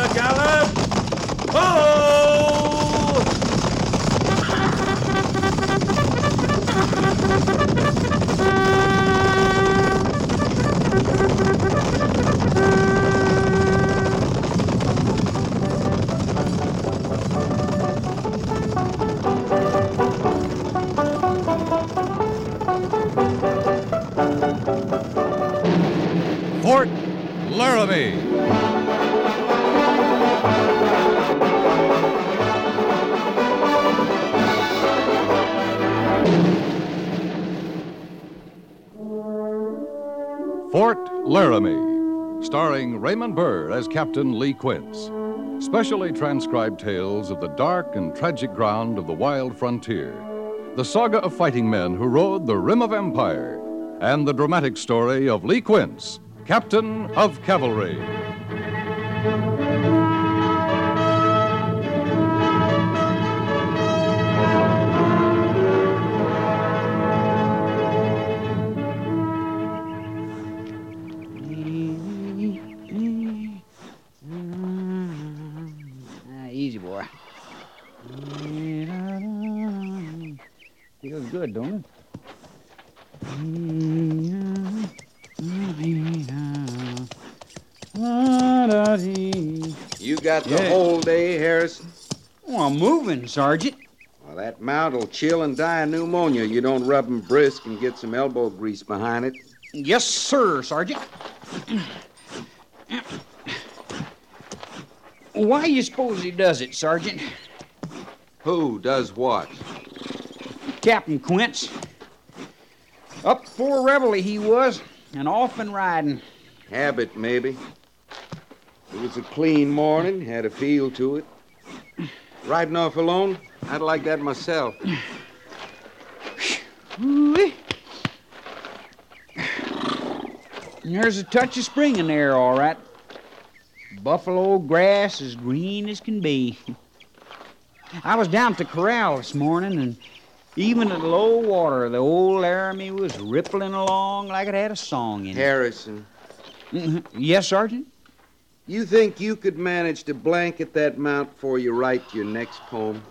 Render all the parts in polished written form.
gallant! Oh! Fort Laramie. Fort Laramie, starring Raymond Burr as Captain Lee Quince. Specially transcribed tales of the dark and tragic ground of the wild frontier, the saga of fighting men who rode the rim of empire, and the dramatic story of Lee Quince, Captain of Cavalry. Easy, boy. Feels good, don't it? You got the whole day, Harrison? Oh, I'm moving, Sergeant. Well, that mount will chill and die of pneumonia. You don't rub him brisk and get some elbow grease behind it. Yes, sir, Sergeant. Why you suppose he does it, Sergeant? Who does what? Captain Quince. Up for reveille he was, and off and riding. Habit, maybe. It was a clean morning, had a feel to it. Riding off alone? I'd like that myself. There's a touch of spring in there, all right. Buffalo grass as green as can be. I was down at the corral this morning, and even at low water, the old Laramie was rippling along like it had a song in it. Harrison. Yes, Sergeant? You think you could manage to blanket that mount before you write your next poem?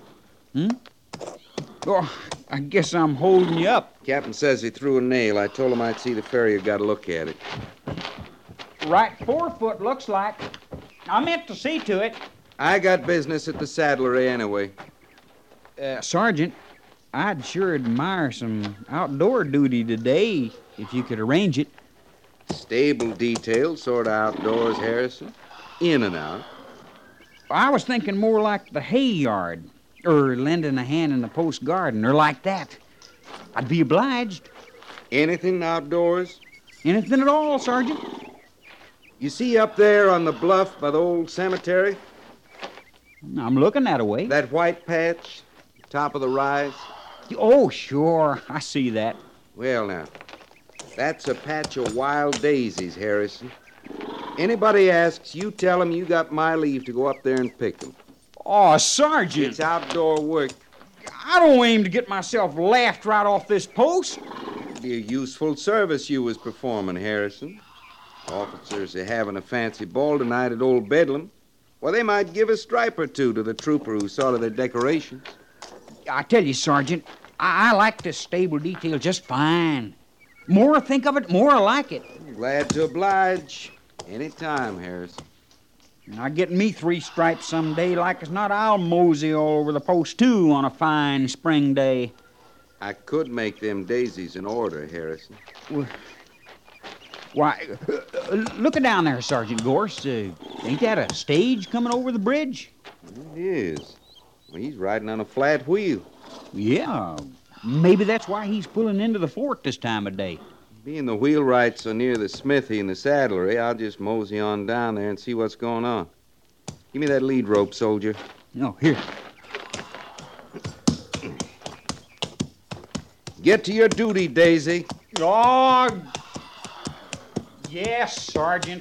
Oh, I guess I'm holding you up. Captain says he threw a nail. I told him I'd see the farrier got a look at it. Right forefoot, looks like. I meant to see to it. I got business at the saddlery anyway. Sergeant, I'd sure admire some outdoor duty today if you could arrange it. Stable details, sort of outdoors, Harrison. In and out. I was thinking more like the hay yard, or lending a hand in the post garden, or like that. I'd be obliged. Anything outdoors? Anything at all, Sergeant. You see up there on the bluff by the old cemetery? I'm looking that way. That white patch, top of the rise? Oh, sure. I see that. Well, now, that's a patch of wild daisies, Harrison. Anybody asks, you tell them you got my leave to go up there and pick them. Oh, Sergeant. It's outdoor work. I don't aim to get myself laughed right off this post. It'd be a useful service you was performing, Harrison. Officers are having a fancy ball tonight at Old Bedlam. Well, they might give a stripe or two to the trooper who saw to their decorations. I tell you, Sergeant, I like this stable detail just fine. More I think of it, more I like it. Glad to oblige. Any time, Harrison. Now, getting me 3 stripes someday, like as not, I'll mosey all over the post, too, on a fine spring day. I could make them daisies in order, Harrison. Why, look down there, Sergeant Gorse. Ain't that a stage coming over the bridge? It is. Well, he's riding on a flat wheel. Yeah, maybe that's why he's pulling into the fort this time of day. Being the wheelwright so near the smithy and the saddlery, I'll just mosey on down there and see what's going on. Give me that lead rope, soldier. No, here. Get to your duty, Daisy. Oh, yes, Sergeant.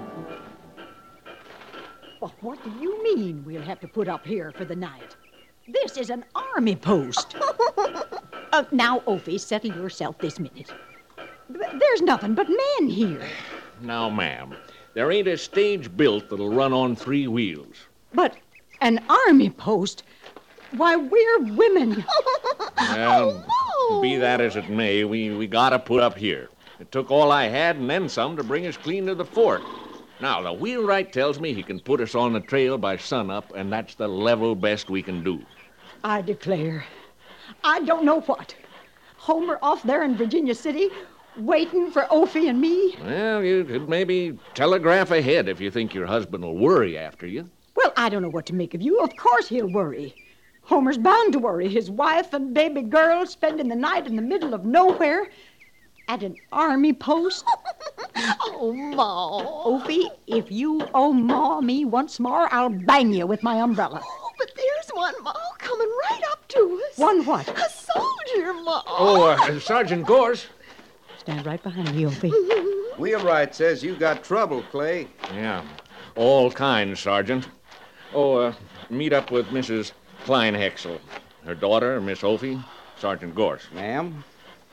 But what do you mean we'll have to put up here for the night? This is an army post. Now, Opie, settle yourself this minute. There's nothing but men here. Now, ma'am, there ain't a stage built that'll run on 3 wheels. But an army post? Why, we're women. Well, be that as it may, we gotta put up here. It took all I had and then some to bring us clean to the fort. Now, the wheelwright tells me he can put us on the trail by sunup, and that's the level best we can do. I declare, I don't know what. Homer off there in Virginia City, waiting for Opie and me. Well, you could maybe telegraph ahead if you think your husband will worry after you. Well, I don't know what to make of you. Of course he'll worry. Homer's bound to worry. His wife and baby girl spending the night in the middle of nowhere at an army post. Oh, Ma. Opie, if you Ma me once more, I'll bang you with my umbrella. Oh, but there's one, Ma, coming right up to us. One what? A soldier, Ma. Oh, Sergeant Gorse. Stand right behind me, Opie. Wheelwright says you got trouble, Clay. Yeah, all kinds, Sergeant. Oh, meet up with Mrs. Kleinhexel. Her daughter, Miss Opie, Sergeant Gorse. Ma'am?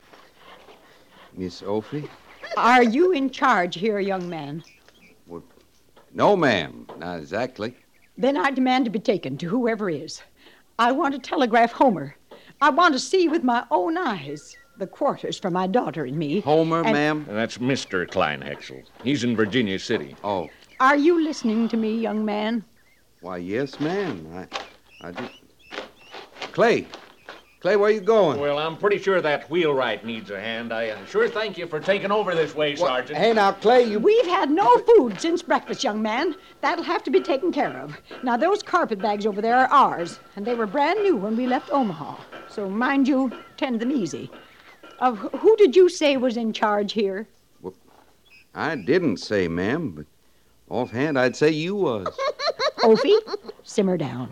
Miss Opie? Are you in charge here, young man? No, ma'am. Not exactly. Then I demand to be taken to whoever is. I want to telegraph Homer. I want to see with my own eyes the quarters for my daughter and me. Homer, ma'am? That's Mr. Kleinhexel. He's in Virginia City. Oh. Are you listening to me, young man? Why, yes, ma'am. I do. Clay, where you going? Well, I'm pretty sure that wheelwright needs a hand. I sure thank you for taking over this way, Sergeant. Hey, now, Clay, We've had no food since breakfast, young man. That'll have to be taken care of. Now, those carpet bags over there are ours, and they were brand new when we left Omaha. So, mind you, tend them easy. Who did you say was in charge here? Well, I didn't say, ma'am, but offhand, I'd say you was. Opie, simmer down.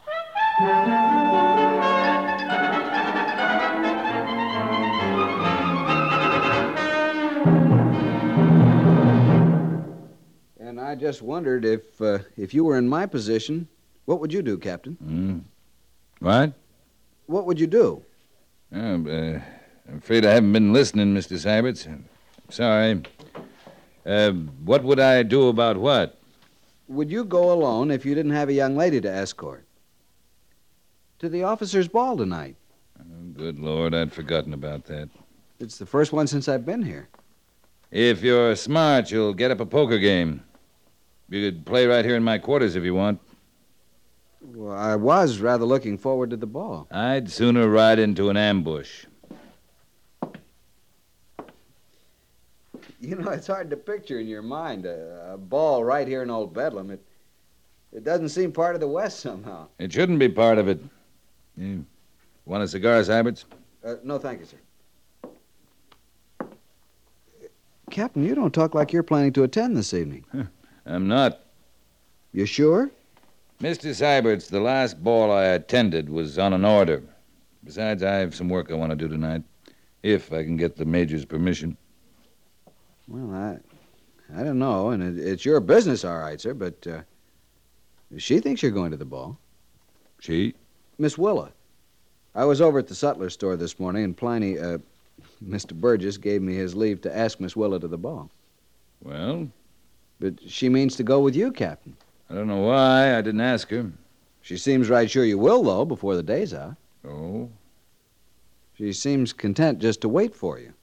And I just wondered if you were in my position, what would you do, Captain? What? What would you do? I'm afraid I haven't been listening, Mr. Syberts. Sorry. What would I do about what? Would you go alone if you didn't have a young lady to escort? To the officers' ball tonight. Oh, good Lord, I'd forgotten about that. It's the first one since I've been here. If you're smart, you'll get up a poker game. You could play right here in my quarters if you want. Well, I was rather looking forward to the ball. I'd sooner ride into an ambush. You know, it's hard to picture in your mind a ball right here in Old Bedlam. It doesn't seem part of the West somehow. It shouldn't be part of it. You want a cigar, Syberts? No, thank you, sir. Captain, you don't talk like you're planning to attend this evening. I'm not. You sure? Mr. Syberts, the last ball I attended was on an order. Besides, I have some work I want to do tonight, if I can get the Major's permission. Well, I don't know, and it's your business, all right, sir, but she thinks you're going to the ball. She? Miss Willa. I was over at the sutler store this morning, and Pliny, Mr. Burgess, gave me his leave to ask Miss Willa to the ball. Well? But she means to go with you, Captain. I don't know why I didn't ask her. She seems right sure you will, though, before the day's out. Oh? She seems content just to wait for you.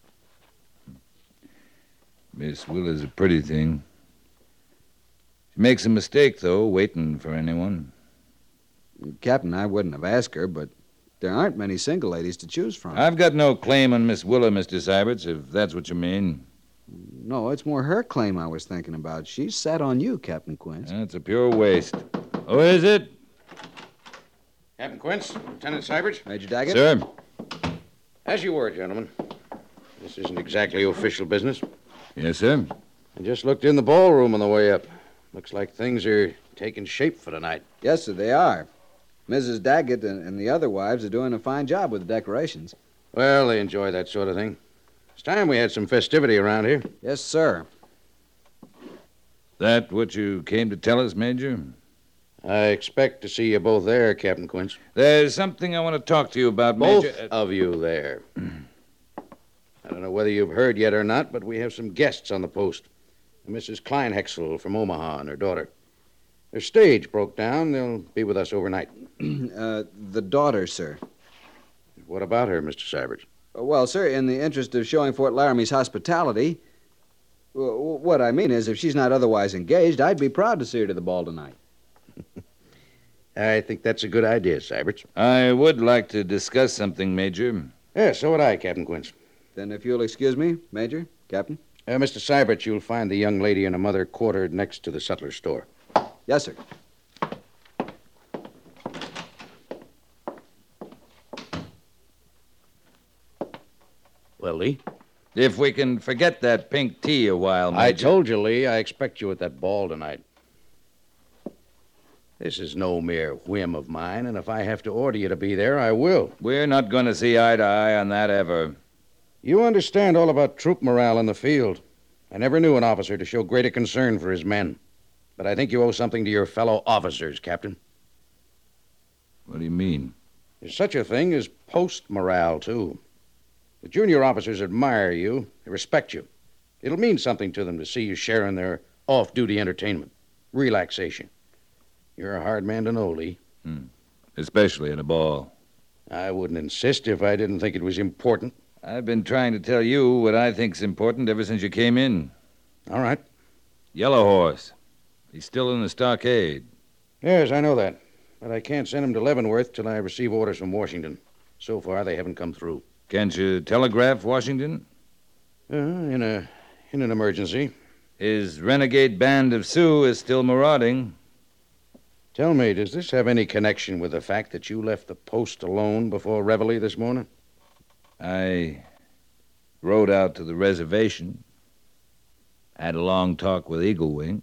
Miss Willa's a pretty thing. She makes a mistake, though, waiting for anyone. Captain, I wouldn't have asked her, but there aren't many single ladies to choose from. I've got no claim on Miss Willa, Mr. Syberts, if that's what you mean. No, it's more her claim I was thinking about. She's set on you, Captain Quince. That's a pure waste. Who is it? Captain Quince, Lieutenant Syberts. Major Daggett? Sir? As you were, gentlemen. This isn't exactly official business. Yes, sir. I just looked in the ballroom on the way up. Looks like things are taking shape for tonight. Yes, sir, they are. Mrs. Daggett and the other wives are doing a fine job with the decorations. Well, they enjoy that sort of thing. It's time we had some festivity around here. Yes, sir. That what you came to tell us, Major? I expect to see you both there, Captain Quince. There's something I want to talk to you about, Both Major. of you there. I don't know whether you've heard yet or not, but we have some guests on the post. Mrs. Kleinhexel from Omaha and her daughter. Their stage broke down. They'll be with us overnight. The daughter, sir. What about her, Mr. Syberts? Well, sir, in the interest of showing Fort Laramie's hospitality, what I mean is, if she's not otherwise engaged, I'd be proud to see her to the ball tonight. I think that's a good idea, Syberts. I would like to discuss something, Major. Yeah, so would I, Captain Quince. Then if you'll excuse me, Major, Captain. Mr. Syberts, you'll find the young lady and her mother quartered next to the sutler's store. Yes, sir. Well, Lee? If we can forget that pink tea a while, Major. I told you, Lee, I expect you at that ball tonight. This is no mere whim of mine, and if I have to order you to be there, I will. We're not going to see eye to eye on that ever. You understand all about troop morale in the field. I never knew an officer to show greater concern for his men. But I think you owe something to your fellow officers, Captain. What do you mean? There's such a thing as post morale, too. The junior officers admire you, they respect you. It'll mean something to them to see you sharing their off-duty entertainment, relaxation. You're a hard man to know, Lee. Especially in a ball. I wouldn't insist if I didn't think it was important. I've been trying to tell you what I think's important ever since you came in. All right. Yellow Horse. He's still in the stockade. Yes, I know that. But I can't send him to Leavenworth till I receive orders from Washington. So far, they haven't come through. Can't you telegraph Washington? In an emergency. His renegade band of Sioux is still marauding. Tell me, does this have any connection with the fact that you left the post alone before Reveille this morning? I rode out to the reservation. Had a long talk with Eagle Wing.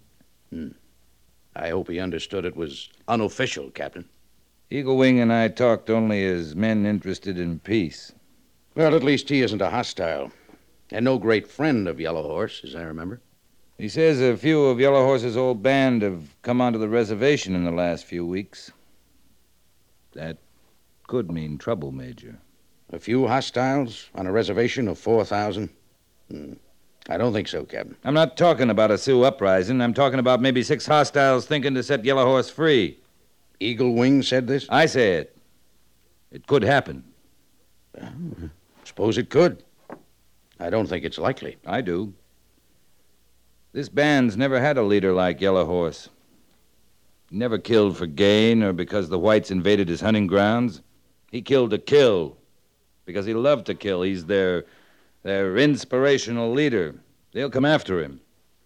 I hope he understood it was unofficial, Captain. Eagle Wing and I talked only as men interested in peace. Well, at least he isn't a hostile. And no great friend of Yellow Horse, as I remember. He says a few of Yellow Horse's old band have come onto the reservation in the last few weeks. That could mean trouble, Major. A few hostiles on a reservation of 4,000? I don't think so, Captain. I'm not talking about a Sioux uprising. I'm talking about maybe 6 hostiles thinking to set Yellow Horse free. Eagle Wing said this? I say it. It could happen. Suppose it could. I don't think it's likely. I do. This band's never had a leader like Yellow Horse. He never killed for gain or because the whites invaded his hunting grounds. He killed to kill because he loved to kill. He's their inspirational leader. They'll come after him.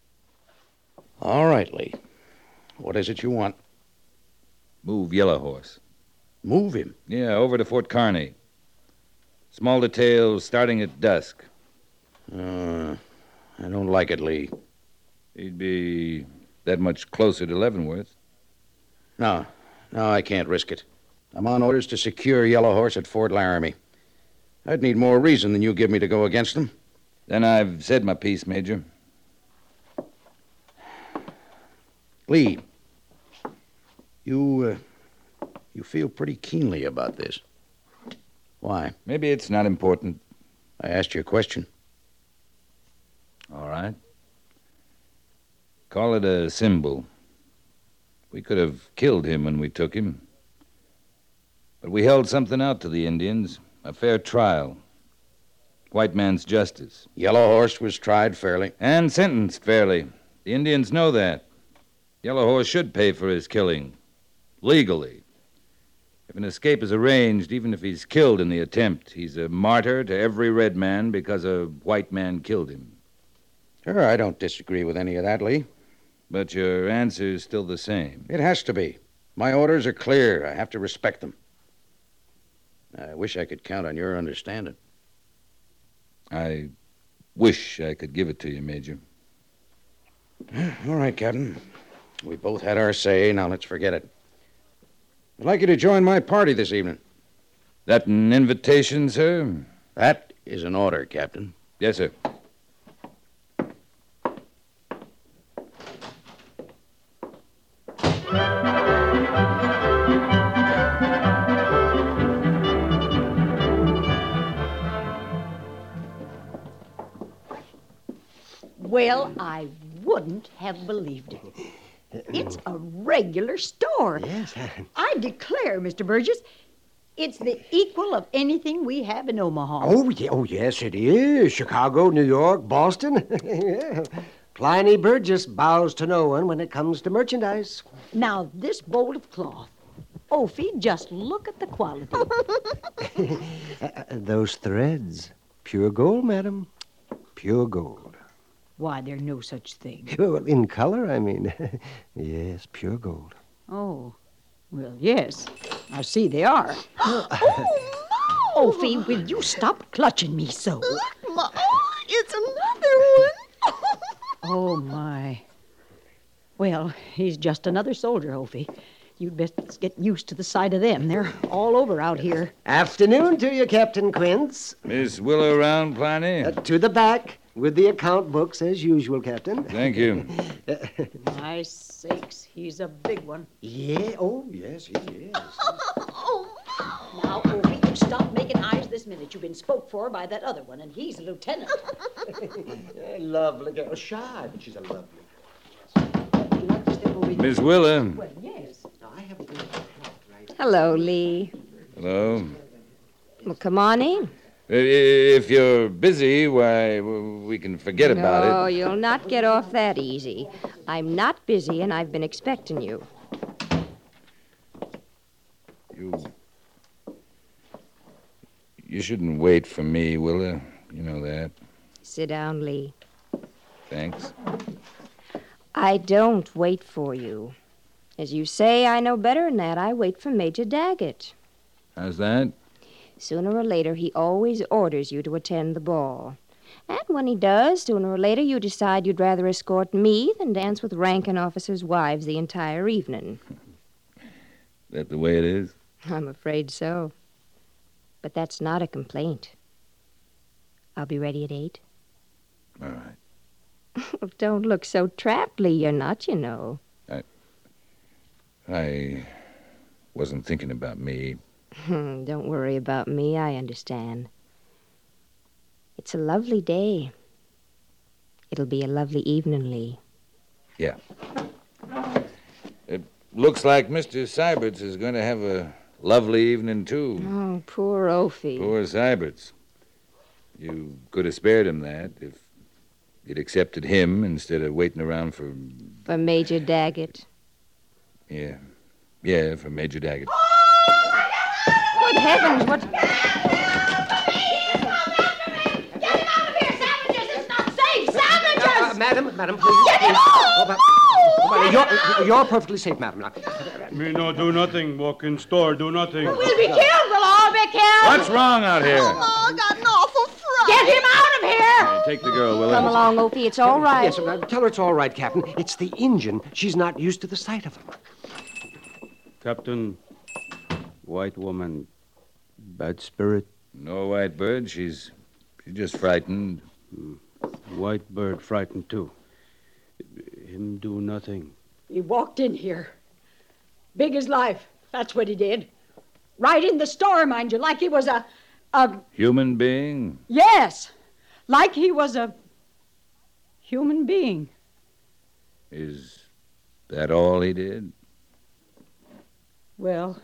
All right, Lee. What is it you want? Move Yellow Horse. Move him? Yeah, over to Fort Kearney. Small details starting at dusk. I don't like it, Lee. He'd be that much closer to Leavenworth. No, I can't risk it. I'm on orders to secure Yellow Horse at Fort Laramie. I'd need more reason than you give me to go against them. Then I've said my piece, Major. Lee, you feel pretty keenly about this. Why? Maybe it's not important. I asked you a question. All right. Call it a symbol. We could have killed him when we took him. But we held something out to the Indians. A fair trial. White man's justice. Yellow Horse was tried fairly. And sentenced fairly. The Indians know that. Yellow Horse should pay for his killing. Legally. If an escape is arranged, even if he's killed in the attempt, he's a martyr to every red man because a white man killed him. Sure, I don't disagree with any of that, Lee. But your answer's still the same. It has to be. My orders are clear. I have to respect them. I wish I could count on your understanding. I wish I could give it to you, Major. All right, Captain. We both had our say. Now let's forget it. I'd like you to join my party this evening. That an invitation, sir? That is an order, Captain. Yes, sir. Well, I wouldn't have believed it. It's a regular store. Yes. I declare, Mr. Burgess, it's the equal of anything we have in Omaha. Oh, yes, it is. Chicago, New York, Boston. Yeah. Pliny Burgess bows to no one when it comes to merchandise. Now, this bowl of cloth. Ophi, just look at the quality. Those threads. Pure gold, madam. Pure gold. Why, there's no such thing. Well, in color, I mean. Yes, pure gold. Oh, well, yes. I see they are. Oh, Ophi, will you stop clutching me so? look, Ma. It's another one. Oh, my. Well, he's just another soldier, Ophi. You'd best get used to the sight of them. They're all over out here. Afternoon to you, Captain Quince. Miss Willow around, Pliny? To the back, with the account books, as usual, Captain. Thank you. My sakes, he's a big one. Yeah, oh, yes, he is. Oh, Now, Ophi, you stop making eyes this minute. You've been spoke for by that other one, and he's a lieutenant. Lovely girl. Shy, but she's a lovely girl. Would you like to step over here? Miss Willow. Well, yes. No, I have a good cloth, right? Hello, Lee. Hello. Well, come on in. If you're busy, why, we can forget about No, it. you'll not get off that easy. I'm not busy, and I've been expecting you. You shouldn't wait for me, Willa. You know that. Sit down, Lee. Thanks. I don't wait for you. As you say, I know better than that. I wait for Major Daggett. How's that? Sooner or later, he always orders you to attend the ball. And when he does, sooner or later, you decide you'd rather escort me than dance with ranking officers' wives the entire evening. That the way it is? I'm afraid so. But that's not a complaint. I'll be ready at 8. All right. Don't look so trapped, Lee. You're not, you know. I wasn't thinking about me. Don't worry about me. I understand. It's a lovely day. It'll be a lovely evening, Lee. Yeah. It looks like Mr. Syberts is going to have a lovely evening, too. Oh, poor Ophi. Poor Syberts. You could have spared him that if you'd accepted him instead of waiting around for... For Major Daggett. Yeah. Yeah, for Major Daggett. Good heavens, what... Get him out of here, sandwiches! It's not safe! Sandwiches! Madam, please. Get him out! You're perfectly safe, madam. Now, Me no do nothing. Walk in store, do nothing. We'll be killed! We'll all be killed! What's wrong out here? Oh, I got an awful fright! Get him out of here! Take the girl, Willa. Come along, Ophi. It's all right. yes, tell her it's all right, Captain. It's the engine. She's not used to the sight of them. Captain, white woman, bad spirit. No white bird. She's just frightened. White bird frightened too. Him do nothing. He walked in here. Big as life. That's what he did. Right in the store, mind you, like he was a Human being? Yes. Like he was a human being. Is that all he did? Well,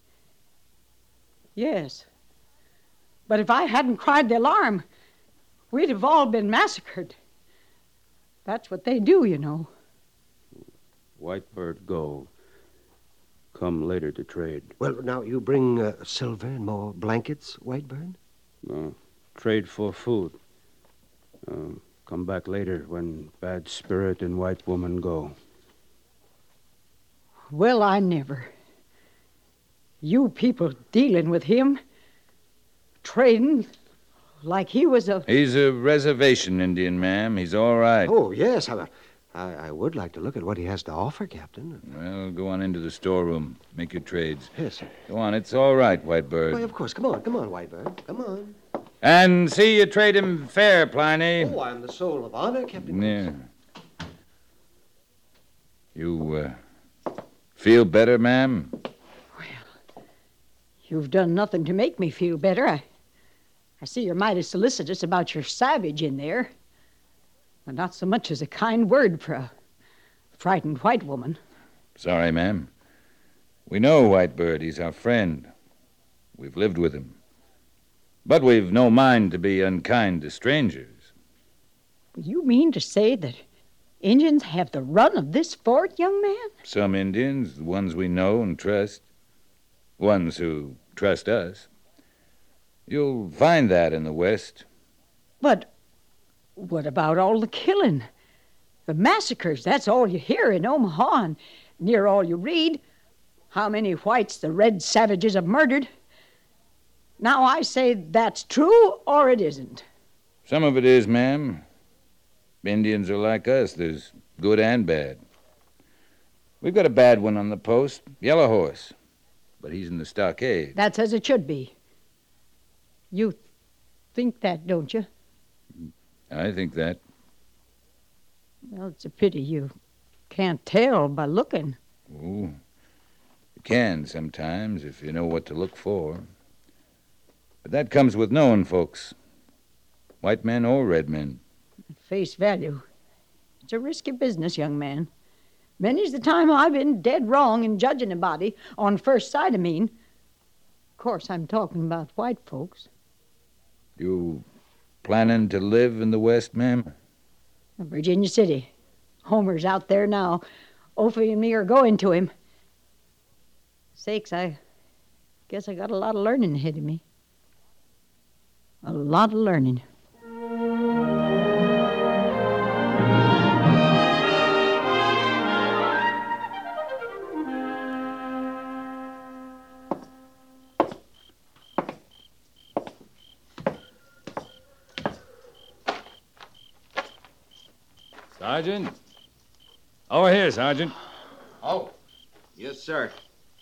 yes. But if I hadn't cried the alarm, we'd have all been massacred. That's what they do, you know. White bird go. Come later to trade. Well, now, you bring silver and more blankets, Whitebird? Trade for food. Come back later when bad spirit and white woman go. Well, I never. You people dealing with him, trading like he was a... He's a reservation Indian, ma'am. He's all right. Oh, yes. I would like to look at what he has to offer, Captain. Well, go on into the storeroom. Make your trades. Yes, sir. Go on. It's all right, Whitebird. Why, of course. Come on, Whitebird. Come on. And see you trade him fair, Pliny. Oh, I'm the soul of honor, Captain. Yeah. You, feel better, ma'am? You've done nothing to make me feel better. I see you're mighty solicitous about your savage in there. Not so much as a kind word for a frightened white woman. Sorry, ma'am. We know Whitebird. He's our friend. We've lived with him. But we've no mind to be unkind to strangers. You mean to say that Indians have the run of this fort, young man? Some Indians, the ones we know and trust. Ones who trust us. You'll find that in the West. But what about all the killing? The massacres, that's all you hear in Omaha and near all you read. How many whites the red savages have murdered. Now I say that's true or it isn't. Some of it is, ma'am. Indians are like us. There's good and bad. We've got a bad one on the post, Yellow Horse. But he's in the stockade. That's as it should be. You think that, don't you? I think that. Well, it's a pity you can't tell by looking. Oh, you can sometimes if you know what to look for. But that comes with knowing folks. White men or red men. At face value, it's a risky business, young man. Many's the time I've been dead wrong in judging a body, on first sight, I mean. Of course, I'm talking about white folks. You planning to live in the West, ma'am? Virginia City. Homer's out there now. Opie and me are going to him. Sakes, I guess I got a lot of learning ahead of me. A lot of learning. Sergeant? Over here, Sergeant. Oh, yes, sir.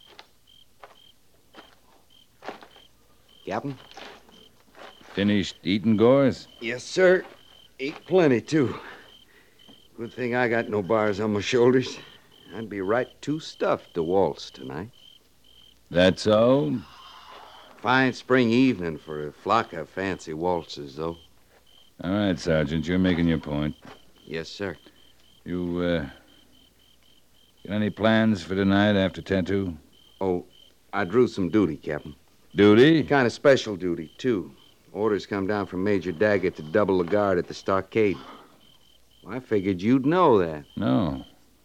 Captain? Finished eating, Gores? Yes, sir. Ate plenty, too. Good thing I got no bars on my shoulders. I'd be right too stuffed to waltz tonight. That's so? Fine spring evening for a flock of fancy waltzes, though. All right, Sergeant, you're making your point. Yes, sir. You, got any plans for tonight after tattoo? Oh, I drew some duty, Captain. Duty? Kind of special duty, too. Orders come down from Major Daggett to double the guard at the stockade. Well, I figured you'd know that. No.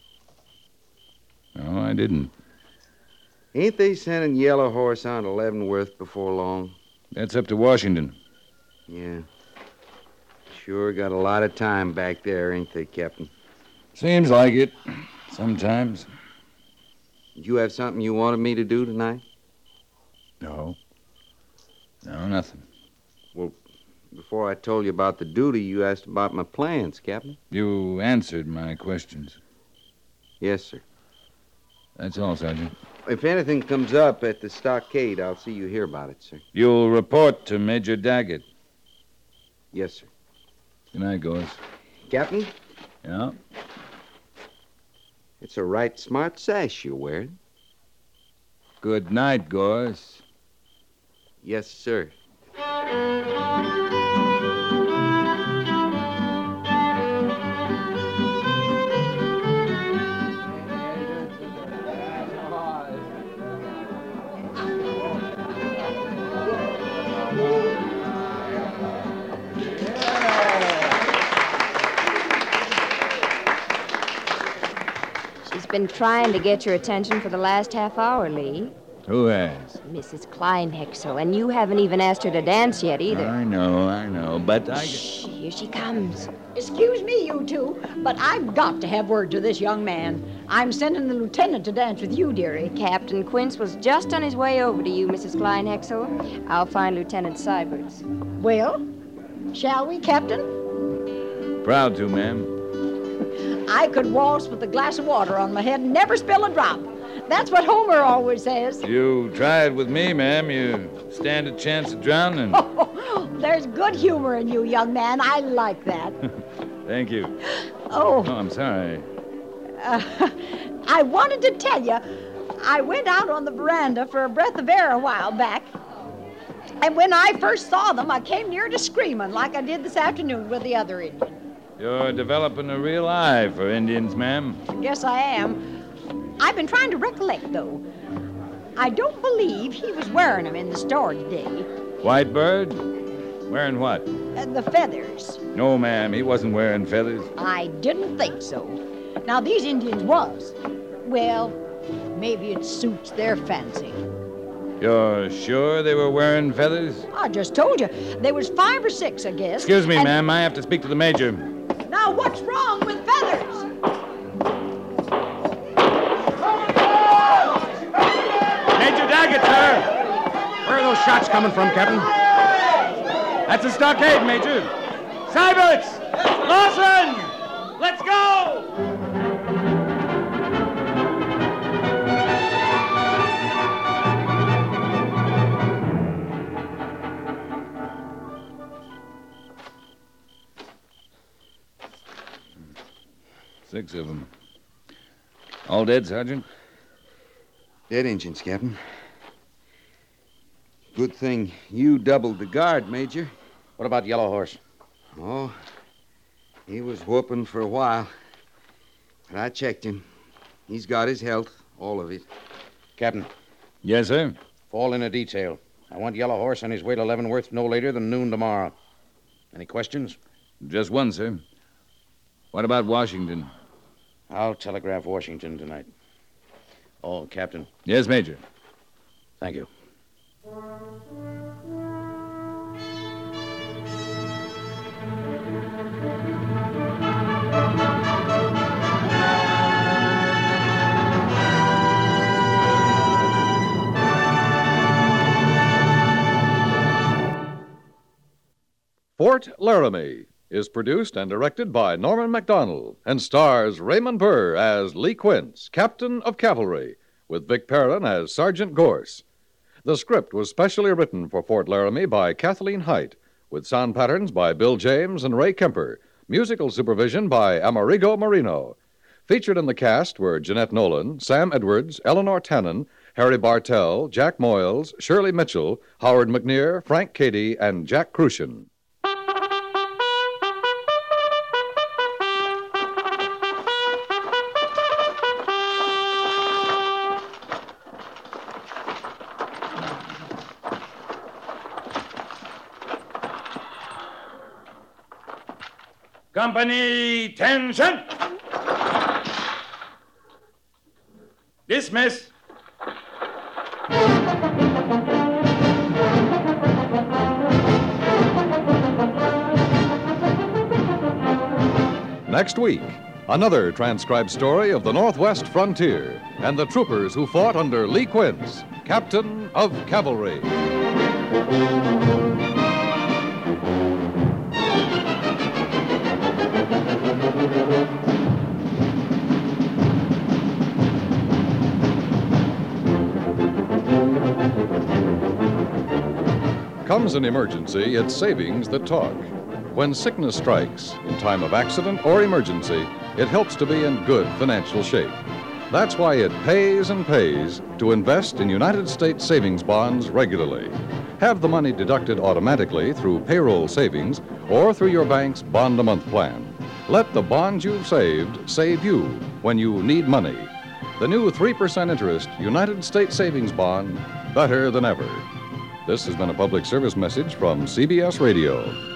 No, I didn't. Ain't they sending Yellow Horse on to Leavenworth before long? That's up to Washington. Yeah. Sure got a lot of time back there, ain't they, Captain? Seems like it. Sometimes. Did you have something you wanted me to do tonight? No. No, nothing. Well, before I told you about the duty, you asked about my plans, Captain. You answered my questions. Yes, sir. That's all, Sergeant. If anything comes up at the stockade, I'll see you hear about it, sir. You'll report to Major Daggett. Yes, sir. Good night, Gores. Captain? Yeah? It's a right smart sash you're wearing. Good night, Gores. Yes, sir. She's been trying to get your attention for the last half hour, Lee. Who has? Mrs. Kleinhexel, and you haven't even asked her to dance yet either. I know, but I... Shh, here she comes. Excuse me, you two, but I've got to have word to this young man. I'm sending the lieutenant to dance with you, dearie. Captain Quince was just on his way over to you, Mrs. Kleinhexel. I'll find Lieutenant Syberts. Well, shall we, Captain? Proud to, ma'am. I could waltz with a glass of water on my head and never spill a drop. That's what Homer always says. You try it with me, ma'am. You stand a chance of drowning. Oh, there's good humor in you, young man. I like that. Thank you. Oh, I'm sorry. I wanted to tell you, I went out on the veranda for a breath of air a while back. And when I first saw them, I came near to screaming like I did this afternoon with the other Indian. You're developing a real eye for Indians, ma'am. Yes, I am. I've been trying to recollect, though. I don't believe he was wearing them in the store today. White Bird? Wearing what? The feathers. No, ma'am, he wasn't wearing feathers. I didn't think so. Now, these Indians was. Well, maybe it suits their fancy. You're sure they were wearing feathers? I just told you. There was 5 or 6, I guess. Excuse me, ma'am. I have to speak to the major. Now, what's wrong with feathers? Major Daggett, sir! Where are those shots coming from, Captain? That's a stockade, Major. Syberts! Lawson! Let's go! Six of them. All dead, Sergeant? Dead Injuns, Captain. Good thing you doubled the guard, Major. What about Yellow Horse? Oh, he was whooping for a while. But I checked him. He's got his health, all of it. Captain. Yes, sir? Fall in a detail. I want Yellow Horse on his way to Leavenworth no later than noon tomorrow. Any questions? Just one, sir. What about Washington? I'll telegraph Washington tonight. Oh, Captain. Yes, Major. Thank you. Fort Laramie is produced and directed by Norman MacDonald and stars Raymond Burr as Lee Quince, Captain of Cavalry, with Vic Perrin as Sergeant Gorse. The script was specially written for Fort Laramie by Kathleen Height, with sound patterns by Bill James and Ray Kemper, musical supervision by Amerigo Marino. Featured in the cast were Jeanette Nolan, Sam Edwards, Eleanor Tannen, Harry Bartell, Jack Moyles, Shirley Mitchell, Howard McNear, Frank Cady, and Jack Crucian. Company, tension! Dismiss. Next week, another transcribed story of the Northwest frontier and the troopers who fought under Lee Quince, Captain of Cavalry. Comes an emergency, it's savings that talk. When sickness strikes, in time of accident or emergency, it helps to be in good financial shape. That's why it pays and pays to invest in United States savings bonds regularly. Have the money deducted automatically through payroll savings or through your bank's bond-a-month plan. Let the bonds you've saved save you when you need money. The new 3% interest United States savings bond, better than ever. This has been a public service message from CBS Radio.